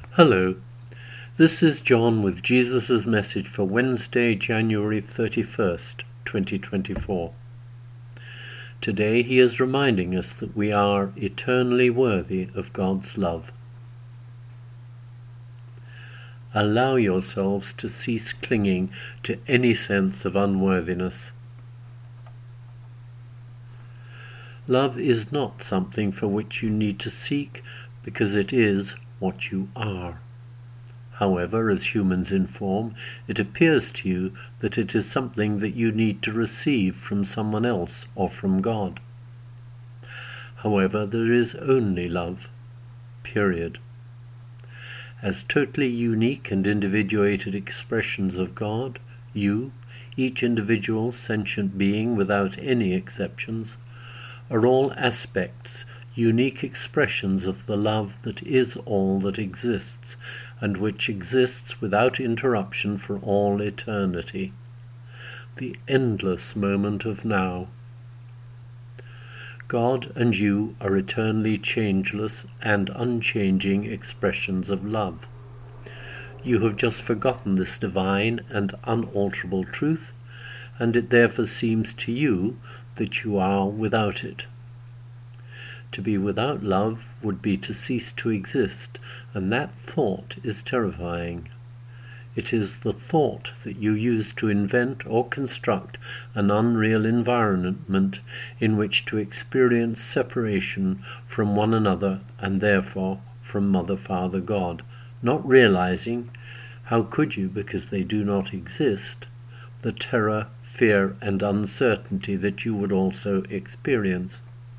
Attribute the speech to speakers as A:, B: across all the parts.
A: Hello, this is John with Jesus' message for Wednesday, January 31st, 2024. Today he is reminding us that we are eternally worthy of God's love. Allow yourselves to cease clinging to any sense of unworthiness. Love is not something for which you need to seek, because it is what you are. However, as humans inform, it appears to you that it is something that you need to receive from someone else or from God. However, there is only love, period. As totally unique and individuated expressions of God, you, each individual sentient being without any exceptions, are all aspects, unique expressions of the love that is all that exists, and which exists without interruption for all eternity, the endless moment of now. God and you are eternally changeless and unchanging expressions of love. You have just forgotten this divine and unalterable truth, and it therefore seems to you that you are without it. To be without love would be to cease to exist, and that thought is terrifying. It is the thought that you use to invent or construct an unreal environment in which to experience separation from one another and therefore from Mother, Father, God, not realizing, how could you, because they do not exist, the terror, fear, and uncertainty that you would also experience.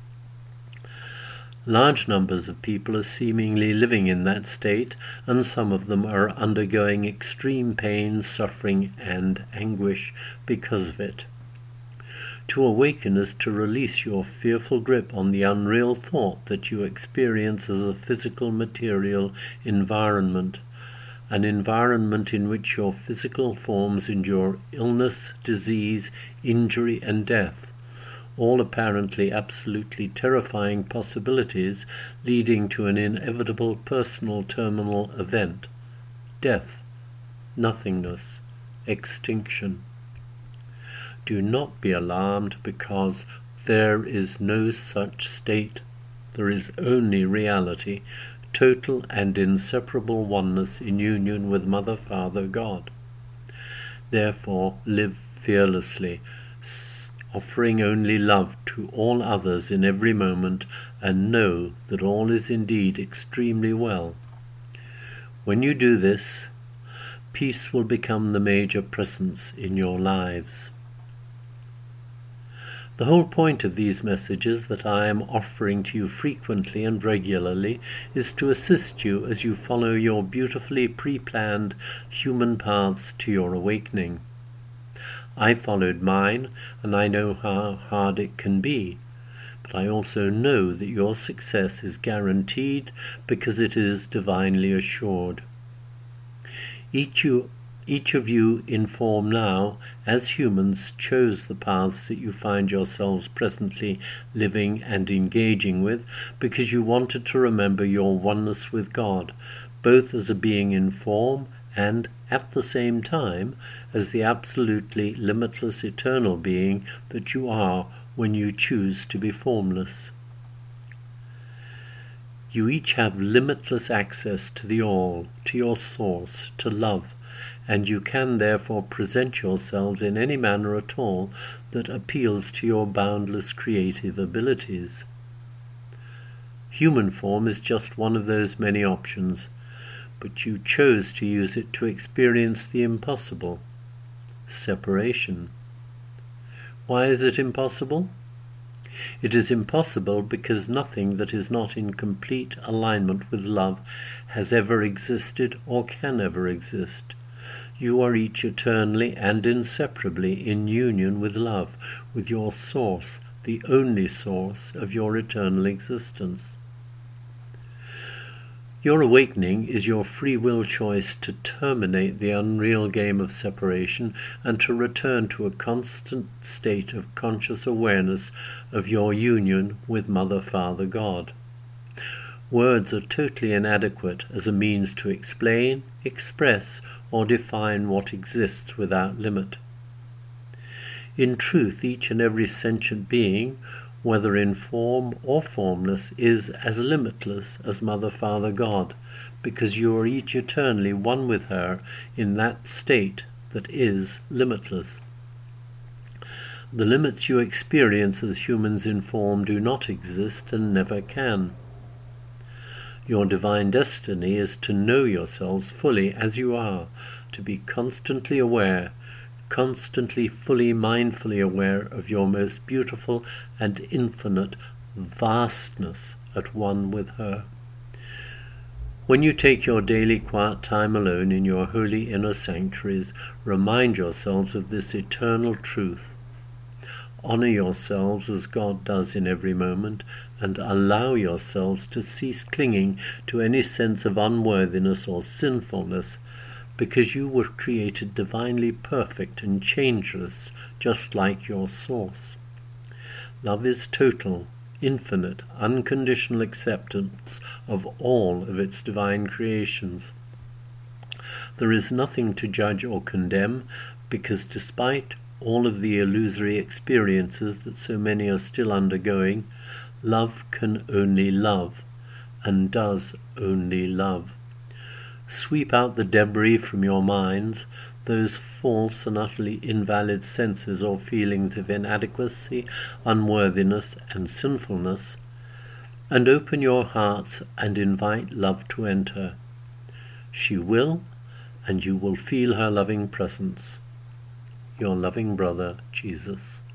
A: Large numbers of people are seemingly living in that state, and some of them are undergoing extreme pain, suffering, and anguish because of it. To awaken is to release your fearful grip on the unreal thought that you experience as a physical material environment, an environment in which your physical forms endure illness, disease, injury, and death, all apparently absolutely terrifying possibilities leading to an inevitable personal terminal event: death, nothingness, extinction. Do not be alarmed, because there is no such state. There is only reality, total and inseparable oneness in union with Mother, Father, God. Therefore live fearlessly, offering only love to all others in every moment, and know that all is indeed extremely well. When you do this, peace will become the major presence in your lives. The whole point of these messages that I am offering to you frequently and regularly is to assist you as you follow your beautifully pre-planned human paths to your awakening. I followed mine, and I know how hard it can be, but I also know that your success is guaranteed because it is divinely assured. Each of you in form now, as humans, chose the paths that you find yourselves presently living and engaging with because you wanted to remember your oneness with God, both as a being in form and, at the same time, as the absolutely limitless eternal being that you are when you choose to be formless. You each have limitless access to the all, to your source, to love, and you can therefore present yourselves in any manner at all that appeals to your boundless creative abilities. Human form is just one of those many options, but you chose to use it to experience the impossible: separation. Why is it impossible? It is impossible because nothing that is not in complete alignment with love has ever existed or can ever exist. You are each eternally and inseparably in union with love, with your source, the only source of your eternal existence. Your awakening is your free will choice to terminate the unreal game of separation and to return to a constant state of conscious awareness of your union with Mother, Father, God. Words are totally inadequate as a means to explain, express, or define what exists without limit. In truth, each and every sentient being, whether in form or formless, is as limitless as Mother, Father, God, because you are each eternally one with her in that state that is limitless. The limits you experience as humans in form do not exist and never can. Your divine destiny is to know yourselves fully as you are, to be constantly aware, constantly fully mindfully aware of your most beautiful and infinite vastness at one with her. When you take your daily quiet time alone in your holy inner sanctuaries, remind yourselves of this eternal truth. Honor yourselves as God does in every moment, and allow yourselves to cease clinging to any sense of unworthiness or sinfulness, because you were created divinely perfect and changeless, just like your source. Love is total, infinite, unconditional acceptance of all of its divine creations. There is nothing to judge or condemn, because despite all of the illusory experiences that so many are still undergoing, love can only love, and does only love. Sweep out the debris from your minds, those false and utterly invalid senses or feelings of inadequacy, unworthiness, and sinfulness, and open your hearts and invite love to enter. She will, and you will feel her loving presence. Your loving brother, Jesus.